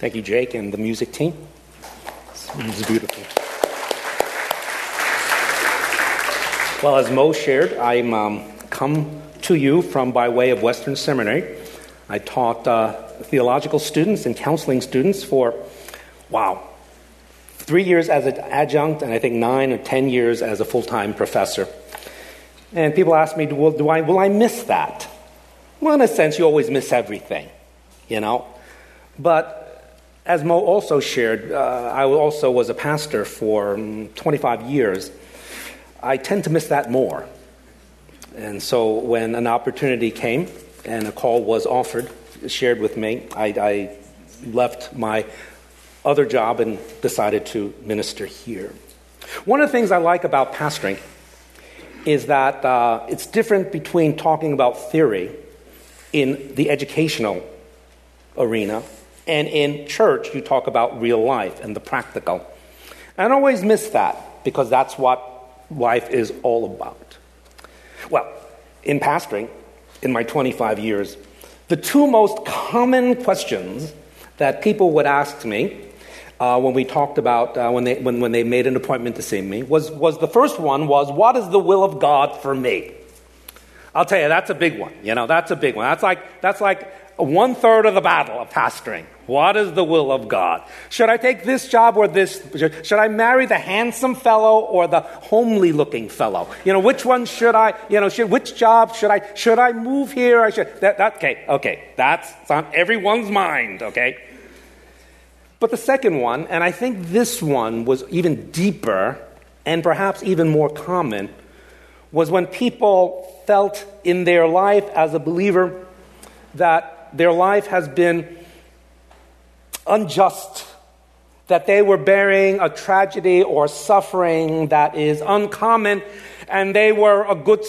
Thank you, Jake, and the music team. It's beautiful. Well, as Mo shared, I'm come to you from by way of Western Seminary. I taught theological students and counseling students for, 3 years as an adjunct, and I think 9 or 10 years as a full-time professor. And people ask me, will I miss that? Well, in a sense, you always miss everything, But as Mo also shared, I also was a pastor for 25 years. I tend to miss that more. And so when an opportunity came and a call was offered, shared with me, I left my other job and decided to minister here. One of the things I like about pastoring is that it's different between talking about theory in the educational arena and in church you talk about real life and the practical. And I always miss that because that's what life is all about. Well, in pastoring, in my 25 years, the two most common questions that people would ask me when we talked about when they made an appointment to see me was the first one was, what is the will of God for me? I'll tell you, that's a big one. That's a big one. That's like 1/3 of the battle of pastoring. What is the will of God? Should I take this job or this? Should I marry the handsome fellow or the homely-looking fellow? Which one should I? Which job should I? Should I move here? Okay. That's on everyone's mind. Okay. But the second one, and I think this one was even deeper and perhaps even more common, was when people felt in their life as a believer that their life has been unjust, that they were bearing a tragedy or suffering that is uncommon, and they were a good,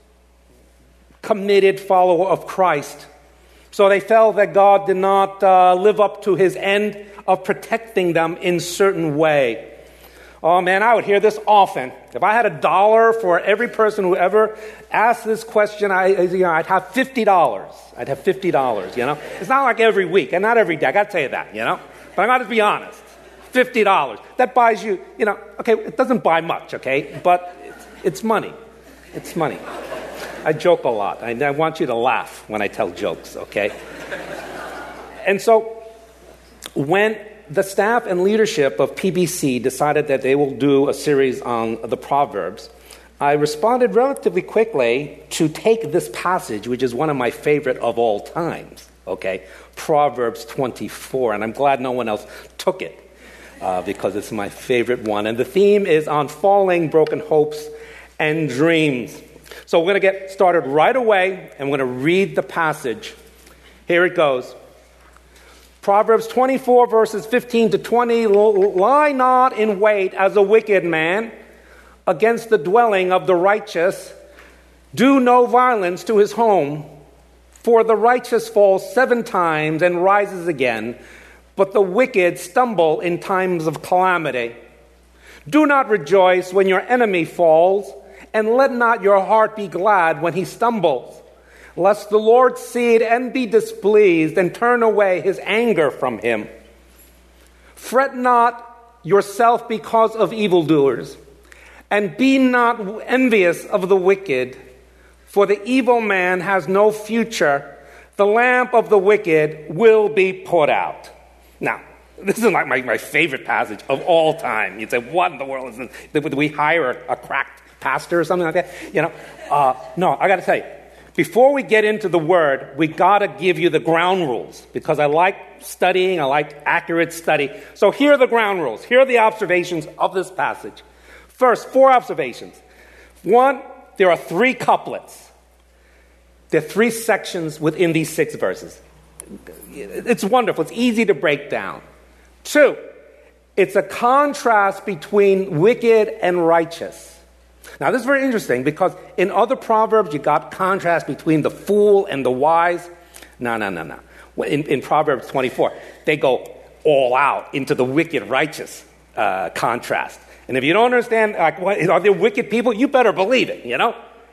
committed follower of Christ. So they felt that God did not live up to his end of protecting them in certain way. Oh man, I would hear this often. If I had $1 for every person who ever asked this question, I'd have $50. I'd have $50. It's not like every week and not every day. I got to tell you that. But I got to be honest. $50. That buys you. Okay, it doesn't buy much. Okay, but it's money. It's money. I joke a lot. I want you to laugh when I tell jokes. Okay. And so when the staff and leadership of PBC decided that they will do a series on the Proverbs, I responded relatively quickly to take this passage, which is one of my favorite of all times, okay? Proverbs 24, and I'm glad no one else took it because it's my favorite one. And the theme is on falling, broken hopes, and dreams. So we're going to get started right away, and we're going to read the passage. Here it goes. Proverbs 24, verses 15 to 20, lie not in wait as a wicked man against the dwelling of the righteous. Do no violence to his home, for the righteous falls 7 times and rises again, but the wicked stumble in times of calamity. Do not rejoice when your enemy falls, and let not your heart be glad when he stumbles, lest the Lord see it and be displeased and turn away his anger from him. Fret not yourself because of evildoers, and be not envious of the wicked, for the evil man has no future. The lamp of the wicked will be put out. Now, this is like my favorite passage of all time. You'd say, what in the world is this? Would we hire a cracked pastor or something like that? No, I got to tell you, before we get into the word, we got to give you the ground rules because I like studying, I like accurate study. So here are the ground rules. Here are the observations of this passage. First, 4 observations. 1, there are 3 couplets. There are 3 sections within these 6 verses. It's wonderful. It's easy to break down. 2, it's a contrast between wicked and righteous. Now, this is very interesting because in other Proverbs, you got contrast between the fool and the wise. No. In Proverbs 24, they go all out into the wicked-righteous contrast. And if you don't understand, are there wicked people? You better believe it,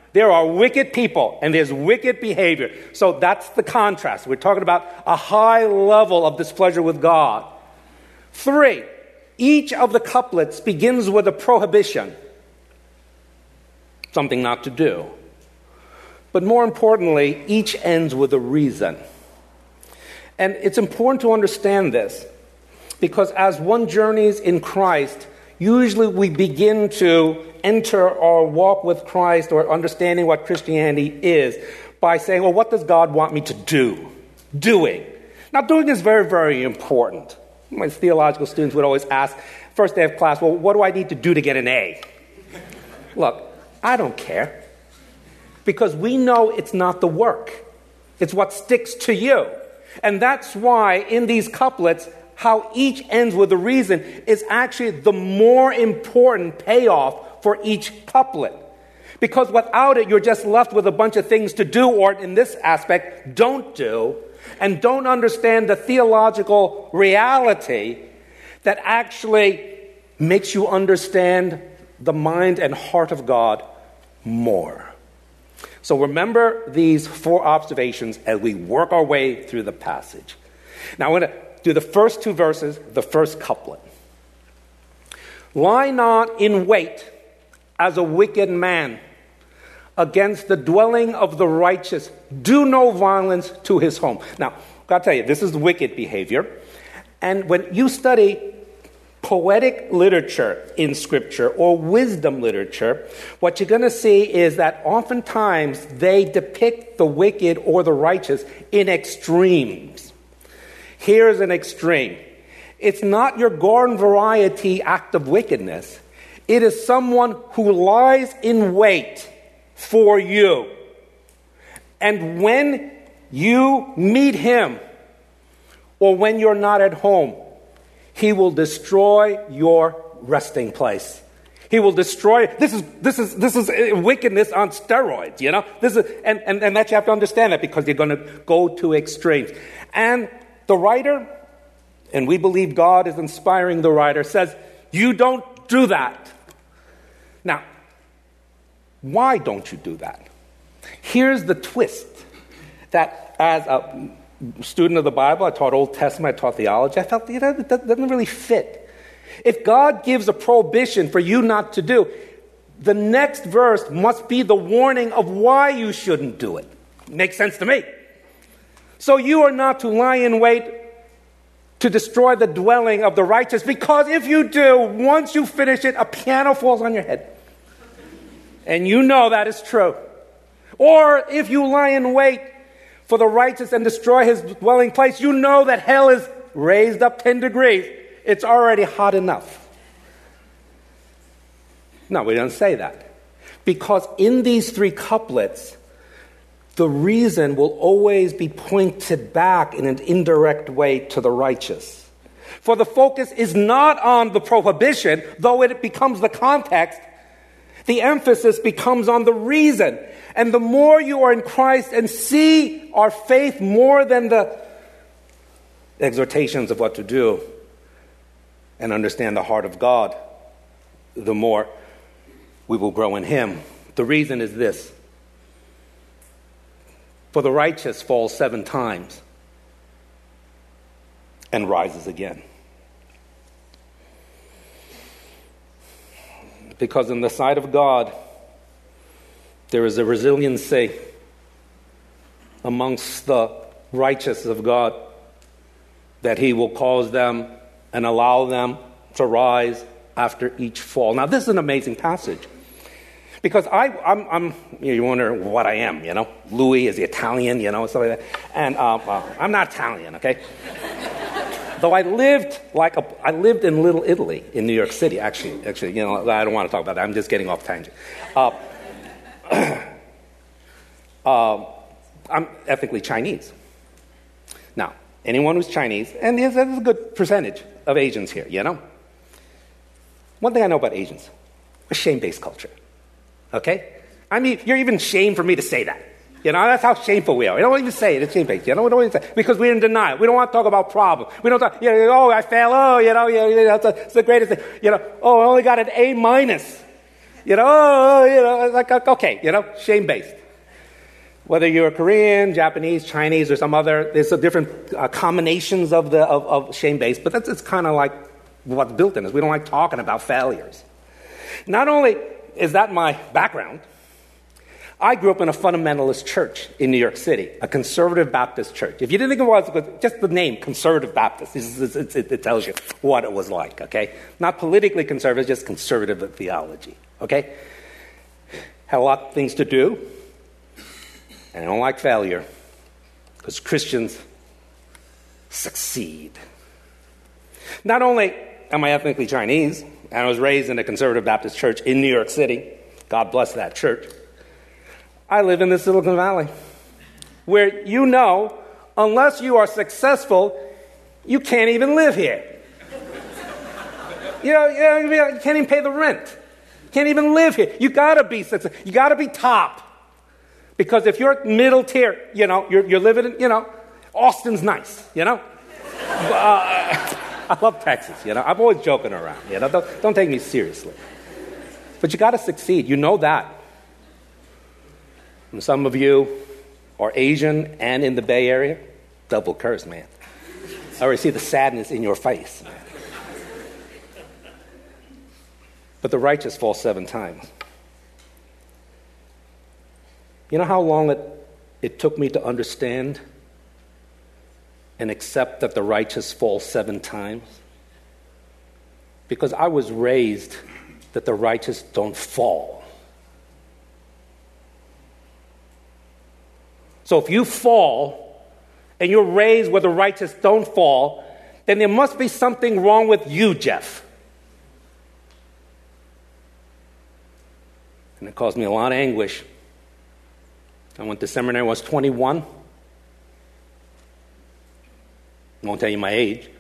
There are wicked people, and there's wicked behavior. So that's the contrast. We're talking about a high level of displeasure with God. 3, each of the couplets begins with a prohibition, something not to do. But more importantly, each ends with a reason. And it's important to understand this, because as one journeys in Christ, usually we begin to enter our walk with Christ or understanding what Christianity is by saying, well, what does God want me to do? Doing. Now, doing is very, very important. My theological students would always ask, first day of class, well, what do I need to do to get an A? Look, I don't care. Because we know it's not the work. It's what sticks to you. And that's why in these couplets, how each ends with a reason is actually the more important payoff for each couplet. Because without it, you're just left with a bunch of things to do, or in this aspect, don't do, and don't understand the theological reality that actually makes you understand the mind and heart of God more. So remember these 4 observations as we work our way through the passage. Now I'm going to do the first 2 verses, the first couplet. Lie not in wait as a wicked man against the dwelling of the righteous. Do no violence to his home. Now, I've got to tell you, this is wicked behavior. And when you study poetic literature in Scripture or wisdom literature, what you're going to see is that oftentimes they depict the wicked or the righteous in extremes. Here's an extreme. It's not your garden variety act of wickedness. It is someone who lies in wait for you. And when you meet him, or when you're not at home, he will destroy your resting place. He will destroy. This is wickedness on steroids, you know. And that you have to understand that, because you're going to go to extremes. And the writer, and we believe God is inspiring the writer, says you don't do that. Now, why don't you do that? Here's the twist. That as a student of the Bible, I taught Old Testament, I taught theology, I felt, it doesn't really fit. If God gives a prohibition for you not to do, the next verse must be the warning of why you shouldn't do it. Makes sense to me. So you are not to lie in wait to destroy the dwelling of the righteous, because if you do, once you finish it, a piano falls on your head. And you know that is true. Or if you lie in wait for the righteous and destroy his dwelling place, you know that hell is raised up 10 degrees. It's already hot enough. No, we don't say that. Because in these 3 couplets, the reason will always be pointed back in an indirect way to the righteous. For the focus is not on the prohibition, though it becomes the context. The emphasis becomes on the reason. And the more you are in Christ and see our faith more than the exhortations of what to do and understand the heart of God, the more we will grow in Him. The reason is this. For the righteous falls 7 times and rises again. Because in the sight of God, there is a resiliency amongst the righteous of God that He will cause them and allow them to rise after each fall. Now, this is an amazing passage. Because I'm you wonder what I am, you know. Louis is the Italian, you know, stuff like that. And I'm not Italian, okay? Though I lived in Little Italy in New York City, actually, you know, I don't want to talk about that. I'm just getting off tangent. I'm ethnically Chinese. Now, anyone who's Chinese, and there's a good percentage of Asians here, you know. One thing I know about Asians, a shame-based culture. Okay? I mean, you're even ashamed for me to say that. You know, that's how shameful we are. We don't even say it. It's shame-based. You know, we don't even say it because we're in denial. We don't want to talk about problems. We don't talk, you know, oh, I failed. Oh, you know, it's the greatest thing. You know, oh, I only got an A-. Like, okay, shame-based. Whether you're Korean, Japanese, Chinese, or some other, there's different combinations of shame-based, but it's kind of like what's built in us. We don't like talking about failures. Not only is that my background, I grew up in a fundamentalist church in New York City, a conservative Baptist church. If you didn't think it was, just the name, conservative Baptist, it tells you what it was like, okay? Not politically conservative, just conservative theology, okay? Had a lot of things to do, and I don't like failure, because Christians succeed. Not only am I ethnically Chinese, and I was raised in a conservative Baptist church in New York City, God bless that church, I live in the Silicon Valley, where unless you are successful, you can't even live here. You can't even pay the rent. You can't even live here. You got to be successful. You got to be top. Because if you're middle tier, you're living in, Austin's nice, I love Texas, I'm always joking around, Don't take me seriously. But you got to succeed. You know that. And some of you are Asian and in the Bay Area. Double curse, man. I already see the sadness in your face. But the righteous fall 7 times. You know how long it took me to understand and accept that the righteous fall 7 times? Because I was raised that the righteous don't fall. So if you fall and you're raised where the righteous don't fall, then there must be something wrong with you, Jeff. And it caused me a lot of anguish. I went to seminary when I was 21. I won't tell you my age,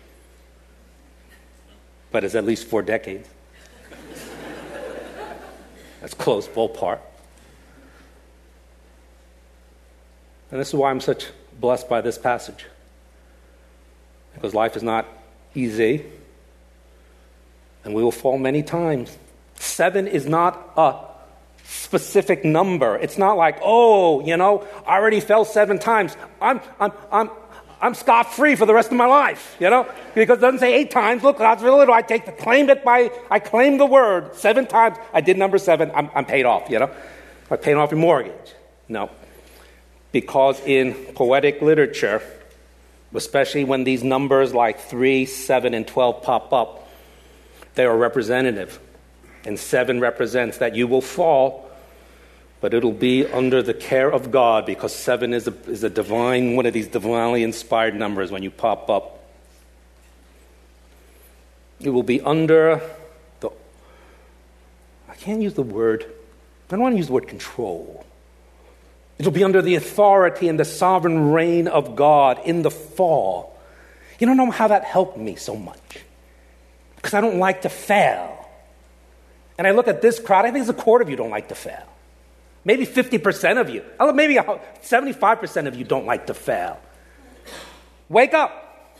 but it's at least 4 decades. That's close, ballpark. And this is why I'm such blessed by this passage. Because life is not easy, and we will fall many times. 7 is not a specific number. It's not like, I already fell 7 times. I'm scot-free for the rest of my life, Because it doesn't say 8 times. Look, God's little. I claim the word 7 times. I did number 7. I'm paid off, I paid off your mortgage. No. Because in poetic literature, especially when these numbers like 3, 7, and 12 pop up, they are representative. And 7 represents that you will fall, but it'll be under the care of God, because 7 is a divine, one of these divinely inspired numbers when you pop up. It will be under I can't use the word, I don't want to use the word control. It'll be under the authority and the sovereign reign of God in the fall. You don't know how that helped me so much. Because I don't like to fail. And I look at this crowd, I think it's a quarter of you don't like to fail. Maybe 50% of you. Maybe 75% of you don't like to fail. Wake up.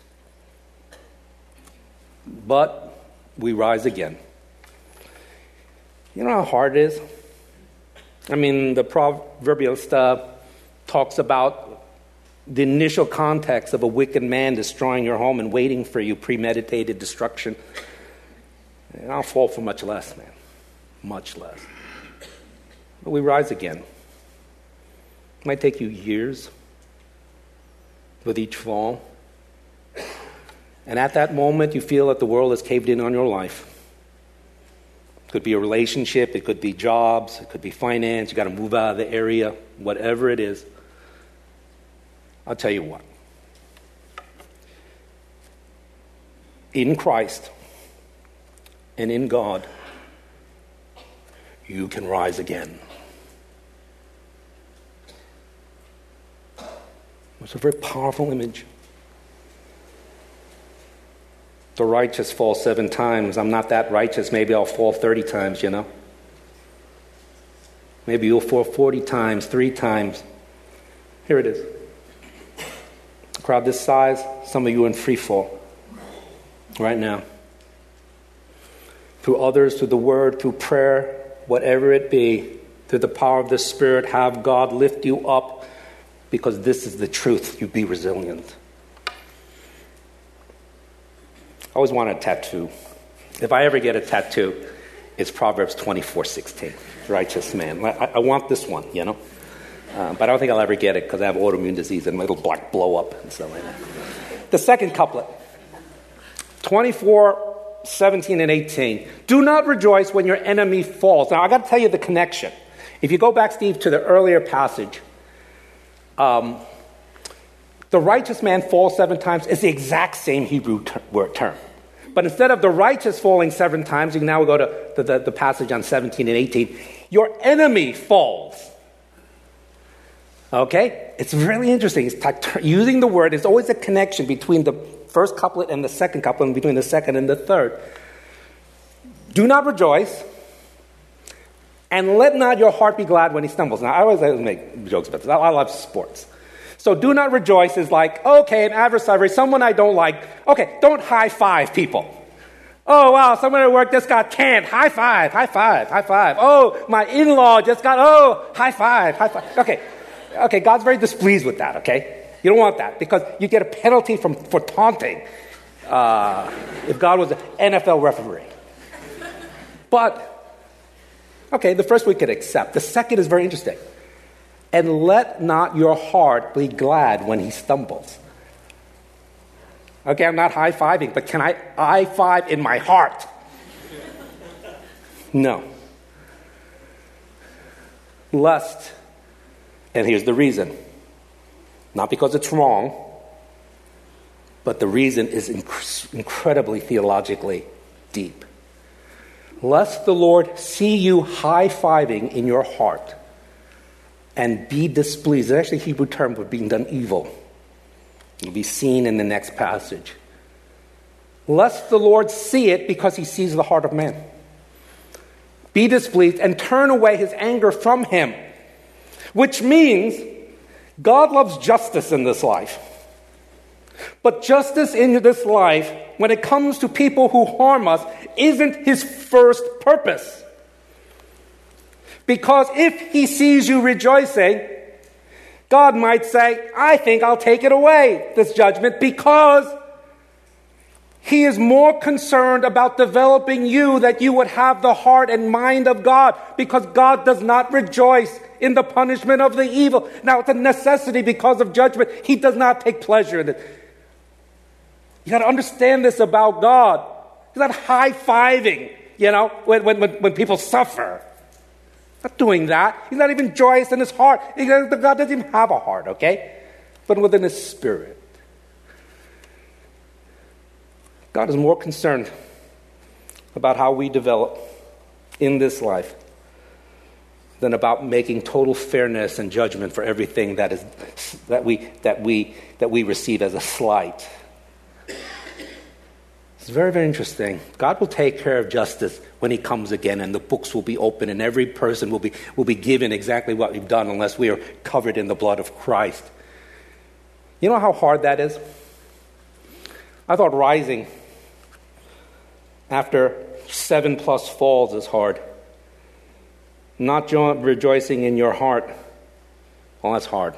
But we rise again. You know how hard it is? I mean, the proverbial stuff talks about the initial context of a wicked man destroying your home and waiting for you, premeditated destruction. And I'll fall for much less, man. Much less. But we rise again. It might take you years with each fall. And at that moment, you feel that the world has caved in on your life. It could be a relationship, it could be jobs, it could be finance, you got to move out of the area, whatever it is. I'll tell you what. In Christ and in God, you can rise again. It's a very powerful image. The righteous fall 7 times. I'm not that righteous. Maybe I'll fall 30 times, Maybe you'll fall 40 times, 3 times. Here it is. A crowd this size, some of you in free fall right now. Through others, through the word, through prayer, whatever it be, through the power of the Spirit, have God lift you up, because this is the truth. You be resilient. I always want a tattoo. If I ever get a tattoo, it's Proverbs 24:16. Righteous man. I want this one, you know. But I don't think I'll ever get it because I have autoimmune disease and it'll blow up and stuff like that. The second couplet, 24:17 and 18. Do not rejoice when your enemy falls. Now, I got to tell you the connection. If you go back, Steve, to the earlier passage, the righteous man falls 7 times is the exact same Hebrew word term. But instead of the righteous falling 7 times, you can now go to the passage on 17 and 18. Your enemy falls. Okay? It's really interesting. It's like using the word. There's always a connection between the first couplet and the second couplet, and between the second and the third. Do not rejoice, and let not your heart be glad when he stumbles. Now, I always make jokes about this. I love sports. So do not rejoice is like, okay, an adversary, someone I don't like. Okay, don't high five people. Oh, wow, someone at work just got canned. High five, high five, high five. Oh, my in-law just got, high five, high five. Okay, God's very displeased with that, okay? You don't want that because you get a penalty for taunting if God was an NFL referee. But, okay, the first we could accept. The second is very interesting. And let not your heart be glad when he stumbles. Okay, I'm not high-fiving, but can I high-five in my heart? No. Lust, and here's the reason. Not because it's wrong, but the reason is incredibly theologically deep. Lest the Lord see you high-fiving in your heart and be displeased. It's actually a Hebrew term for being done evil. You'll be seen in the next passage. Lest the Lord see it because he sees the heart of man. Be displeased and turn away his anger from him. Which means God loves justice in this life. But justice in this life, when it comes to people who harm us, isn't his first purpose. Because if he sees you rejoicing, God might say, I think I'll take it away, this judgment, because he is more concerned about developing you that you would have the heart and mind of God, because God does not rejoice in the punishment of the evil. Now, it's a necessity because of judgment. He does not take pleasure in it. You got to understand this about God. He's not high-fiving, when people suffer. Not doing that. He's not even joyous in his heart. God doesn't even have a heart, okay? But within his spirit. God is more concerned about how we develop in this life than about making total fairness and judgment for everything that we receive as a slight. It's very, very interesting. God will take care of justice when he comes again, and the books will be open, and every person will be given exactly what we've done unless we are covered in the blood of Christ. You know how hard that is? I thought rising after 7+ falls is hard. Not rejoicing in your heart, well, that's hard.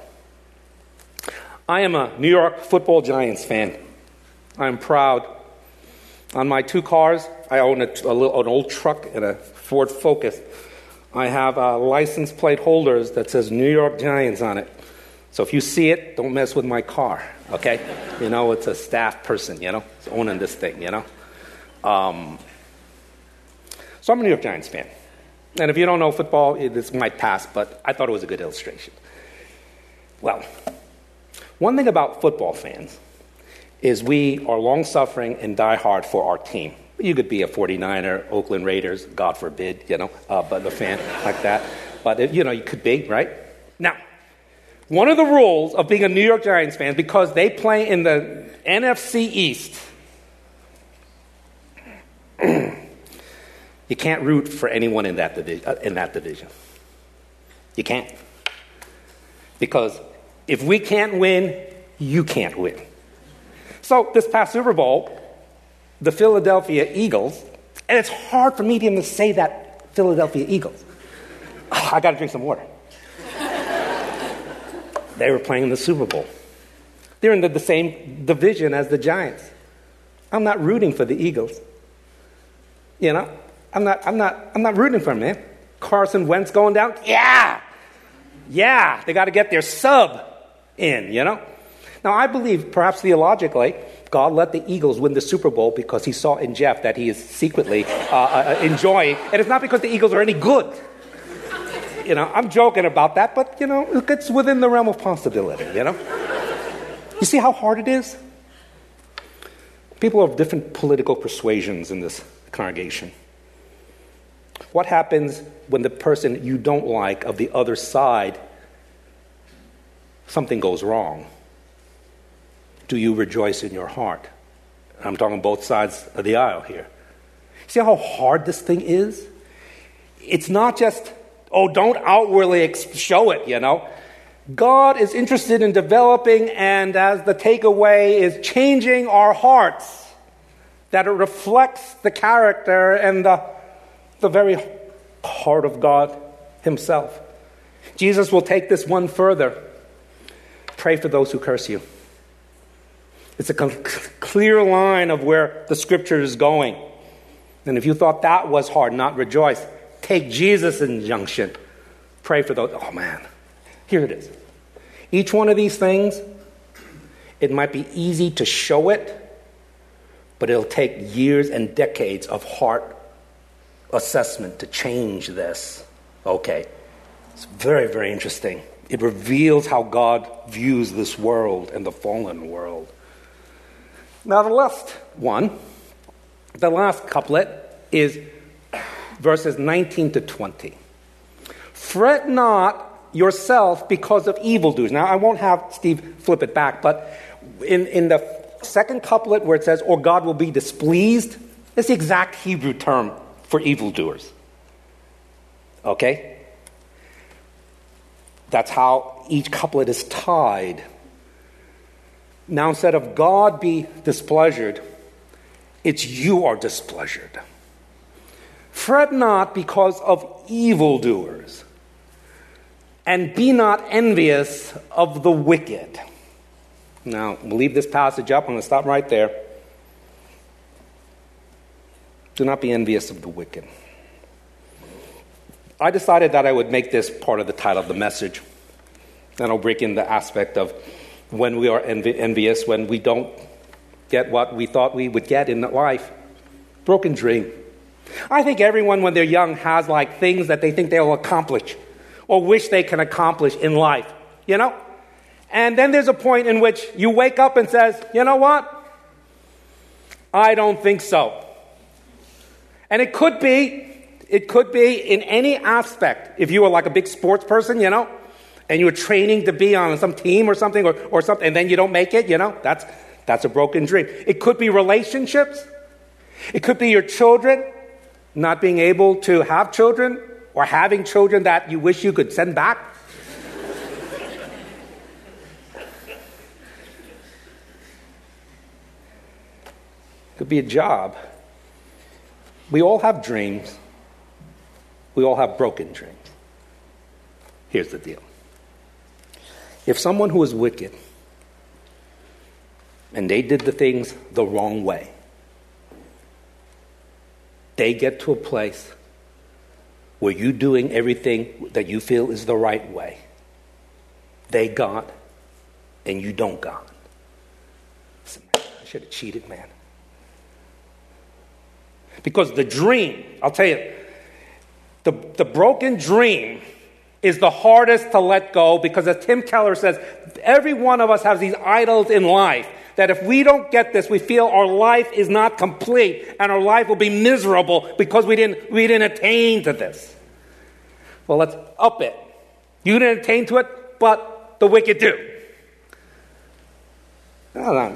I am a New York Football Giants fan. I am proud. On my 2 cars, I own an old truck and a Ford Focus. I have license plate holders that says New York Giants on it. So if you see it, don't mess with my car, okay? It's a staff person, it's owning this thing, So I'm a New York Giants fan. And if you don't know football, this might pass, but I thought it was a good illustration. Well, one thing about football fans is we are long-suffering and die hard for our team. You could be a 49er, Oakland Raiders, God forbid, but a fan like that. But, you could be, right? Now, one of the rules of being a New York Giants fan, because they play in the NFC East, you can't root for anyone in that division. You can't. Because if we can't win, you can't win. So this past Super Bowl, the Philadelphia Eagles, and it's hard for me to even say that Philadelphia Eagles. I got to drink some water. They were playing in the Super Bowl. They're in the same division as the Giants. I'm not rooting for the Eagles. You know, I'm not rooting for them, man. Carson Wentz going down. Yeah, they got to get their sub in, you know. Now, I believe, perhaps theologically, God let the Eagles win the Super Bowl because he saw in Jeff that he is secretly enjoying. And it's not because the Eagles are any good. You know, I'm joking about that, but, you know, it's within the realm of possibility, you know. You see how hard it is? People of different political persuasions in this congregation. What happens when the person you don't like of the other side, something goes wrong? Do you rejoice in your heart? I'm talking both sides of the aisle here. See how hard this thing is? It's not just, don't outwardly show it, you know. God is interested in developing, and as the takeaway is changing our hearts, that it reflects the character and the very heart of God himself. Jesus will take this one further. Pray for those who curse you. It's a clear line of where the scripture is going. And if you thought that was hard, not rejoice, take Jesus' injunction. Pray for those. Oh man, here it is. Each one of these things, it might be easy to show it, but it'll take years and decades of heart assessment to change this. Okay, it's very, very interesting. It reveals how God views this world and the fallen world. Now the last couplet is verses 19 to 20. Fret not yourself because of evildoers. Now I won't have Steve flip it back, but in the second couplet where it says, or God will be displeased, it's the exact Hebrew term for evildoers. Okay? That's how each couplet is tied. Now, instead of God be displeasured, it's you are displeasured. Fret not because of evildoers, and be not envious of the wicked. Now, we'll leave this passage up. I'm going to stop right there. Do not be envious of the wicked. I decided that I would make this part of the title of the message. And I'll break in the aspect of when we are envious, when we don't get what we thought we would get in life. Broken dream. I think everyone, when they're young, has like things that they think they'll accomplish or wish they can accomplish in life, you know? And then there's a point in which you wake up and says, you know what? I don't think so. And it could be in any aspect. If you were like a big sports person, you know, and you were training to be on some team or something, or something, and then you don't make it, you know, that's a broken dream. It could be relationships. It could be your children not being able to have children, or having children that you wish you could send back. Could be a job. We all have dreams. We all have broken dreams. Here's the deal. If someone who is wicked and they did the things the wrong way, they get to a place where you doing everything that you feel is the right way. They got and you don't got. Listen, man, I should have cheated, man. Because the dream, I'll tell you, the broken dream is the hardest to let go, because as Tim Keller says, every one of us has these idols in life that if we don't get this, we feel our life is not complete and our life will be miserable because we didn't attain to this. Well, let's up it. You didn't attain to it, but the wicked do. No,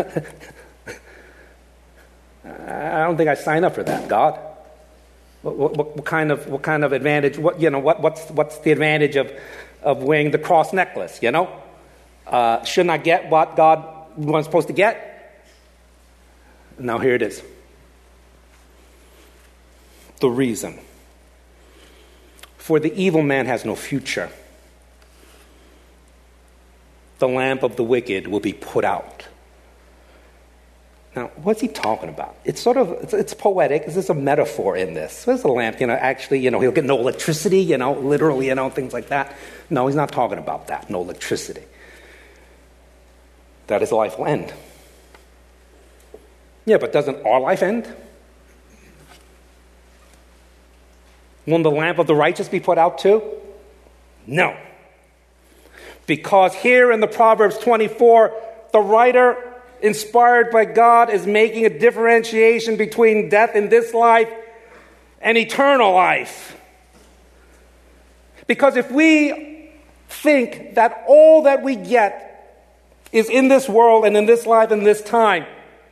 I don't think I sign up for that, God. What kind of advantage? What's the advantage of wearing the cross necklace? You know, shouldn't I get what God was supposed to get? Now here it is. The reason. For the evil man has no future. The lamp of the wicked will be put out. Now, what's he talking about? It's it's poetic. Is this a metaphor in this? Where's the lamp? Actually, he'll get no electricity, literally, things like that. No, he's not talking about that, no electricity. That his life will end. Yeah, but doesn't our life end? Won't the lamp of the righteous be put out too? No. Because here in the Proverbs 24, the writer, inspired by God, is making a differentiation between death in this life and eternal life. Because if we think that all that we get is in this world and in this life and this time,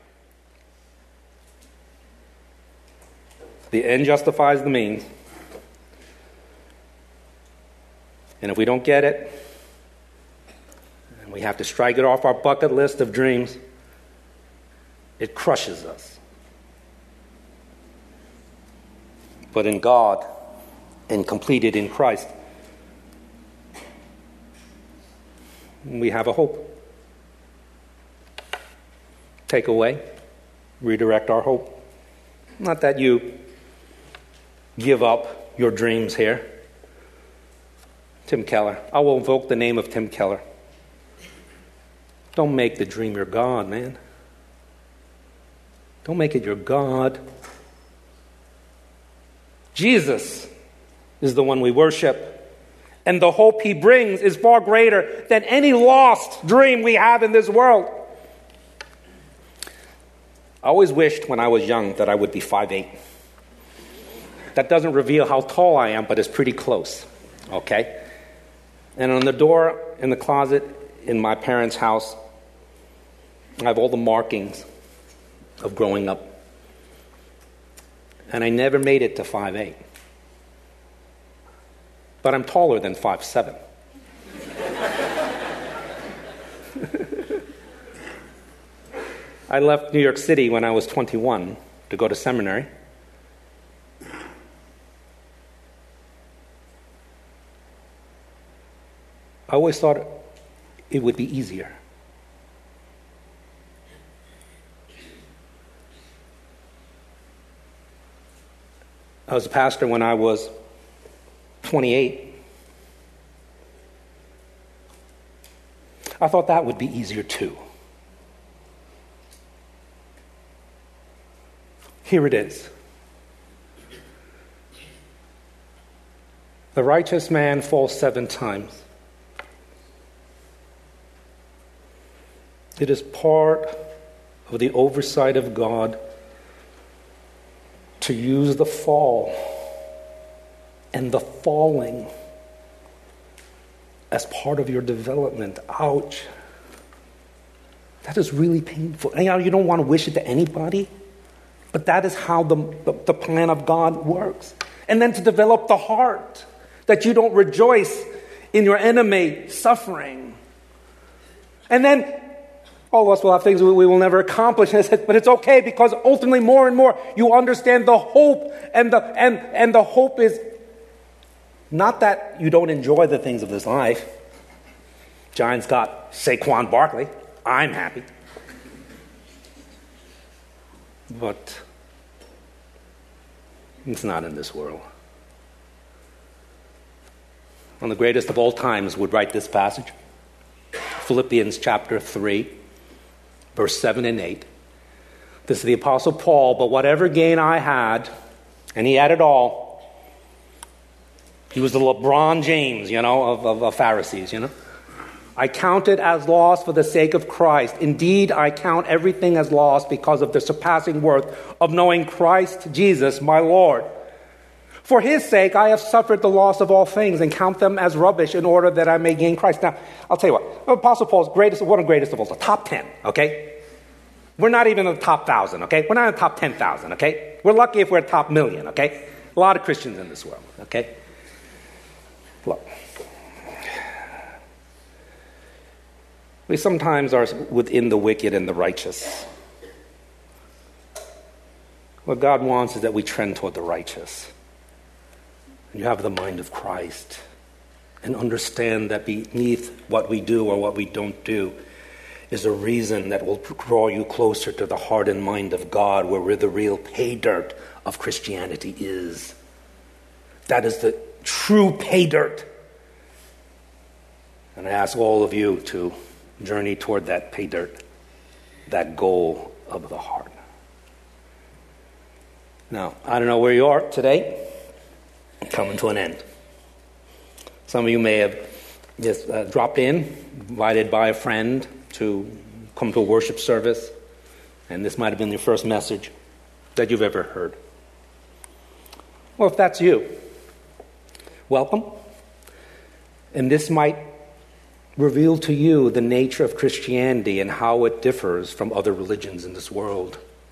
the end justifies the means. And if we don't get it, and we have to strike it off our bucket list of dreams, it crushes us. But in God, and completed in Christ, we have a hope. Take away, redirect our hope. Not that you give up your dreams here. Tim Keller. I will invoke the name of Tim Keller. Don't make the dream your God, man. Don't make it your God. Jesus is the one we worship. And the hope he brings is far greater than any lost dream we have in this world. I always wished when I was young that I would be 5'8". That doesn't reveal how tall I am, but it's pretty close. Okay? And on the door in the closet in my parents' house, I have all the markings of growing up. And I never made it to 5'8". But I'm taller than 5'7". I left New York City when I was 21 to go to seminary. I always thought it would be easier. I was a pastor when I was 28. I thought that would be easier too. Here it is. The righteous man falls 7 times. It is part of the oversight of God to use the fall and the falling as part of your development. Ouch. That is really painful. And, you don't want to wish it to anybody, but that is how the plan of God works. And then to develop the heart that you don't rejoice in your enemy suffering. And then all of us will have things we will never accomplish, but it's okay because ultimately more and more you understand the hope, and the hope is not that you don't enjoy the things of this life. Giants got Saquon Barkley. I'm happy. But it's not in this world. One of the greatest of all times would write this passage. Philippians chapter 3, verse 7 and 8. This is the Apostle Paul. But whatever gain I had, and he had it all. He was the LeBron James, of Pharisees, I count it as loss for the sake of Christ. Indeed, I count everything as loss because of the surpassing worth of knowing Christ Jesus, my Lord. For his sake, I have suffered the loss of all things and count them as rubbish in order that I may gain Christ. Now, I'll tell you what. Apostle Paul's one of the greatest of all, the top 10, okay? We're not even in the top 1,000, okay? We're not in the top 10,000, okay? We're lucky if we're top million, okay? A lot of Christians in this world, okay? Look. We sometimes are within the wicked and the righteous. What God wants is that we trend toward the righteous. You have the mind of Christ. And understand that beneath what we do or what we don't do is a reason that will draw you closer to the heart and mind of God, where the real pay dirt of Christianity is. That is the true pay dirt. And I ask all of you to journey toward that pay dirt, that goal of the heart. Now, I don't know where you are today. Coming to an end. Some of you may have just dropped in, invited by a friend to come to a worship service, and this might have been your first message that you've ever heard. Well, if that's you, welcome. And this might reveal to you the nature of Christianity and how it differs from other religions in this world,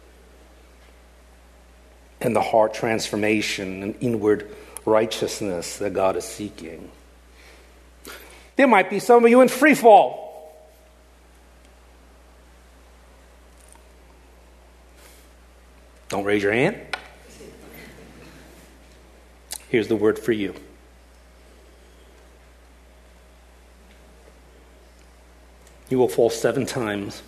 and the heart transformation and inward righteousness that God is seeking. There might be some of you in free fall. Don't raise your hand. Here's the word for you. You will fall 7 times,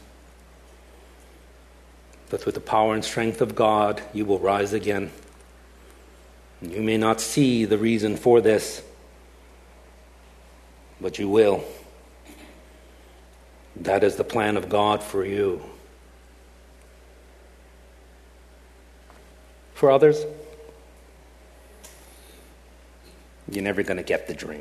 but with the power and strength of God, you will rise again. You may not see the reason for this, but you will. That is the plan of God for you. For others, you're never going to get the dream.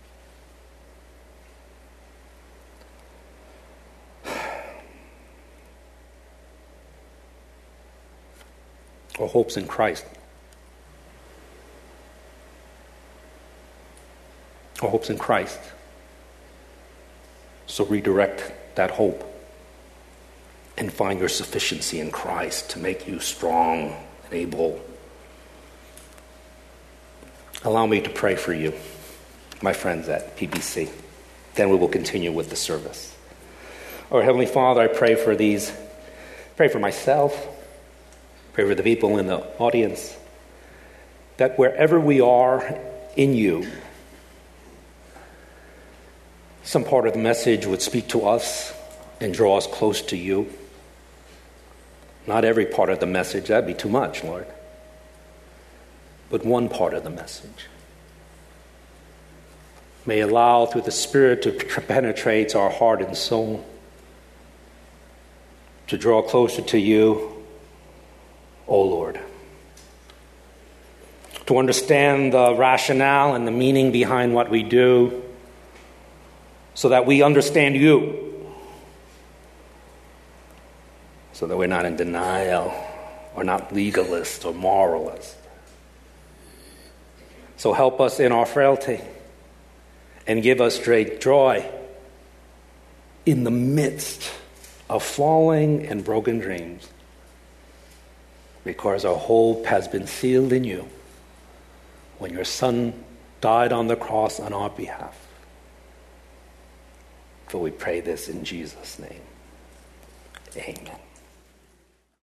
Our hope's in Christ. Our hope's in Christ. So redirect that hope and find your sufficiency in Christ to make you strong and able. Allow me to pray for you, my friends at PBC. Then we will continue with the service. Our Heavenly Father, I pray for myself, pray for the people in the audience, that wherever we are in you, some part of the message would speak to us and draw us close to you. Not every part of the message, that'd be too much, Lord. But one part of the message. May allow through the Spirit to penetrate our heart and soul, to draw closer to you, O Lord. To understand the rationale and the meaning behind what we do, so that we understand you, so that we're not in denial or not legalist or moralist. So help us in our frailty and give us great joy in the midst of falling and broken dreams, because our hope has been sealed in you when your Son died on the cross on our behalf. For we pray this in Jesus' name. Amen.